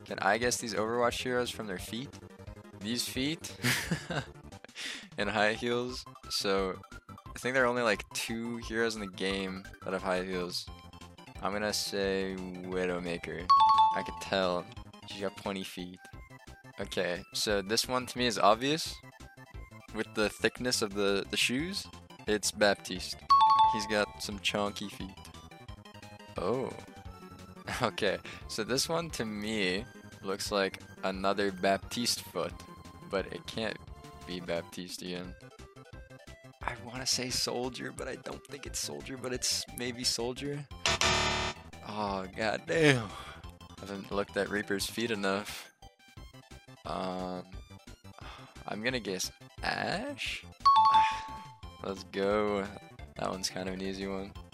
Can I guess these Overwatch heroes from their feet? These feet and high heels. So I think there are only like 2 heroes in the game that have high heels. I'm gonna say Widowmaker. I could tell. She's got 20 feet. Okay, so this one to me is obvious. With the thickness of the shoes, it's Baptiste. He's got some chunky feet. Oh. Okay, so this one to me looks like another Baptiste foot, but it can't be Baptiste again. I want to say Soldier, but I don't think it's Soldier, but it's maybe Soldier. Oh, goddamn. I haven't looked at Reaper's feet enough. I'm gonna guess Ash? Let's go. That one's kind of an easy one.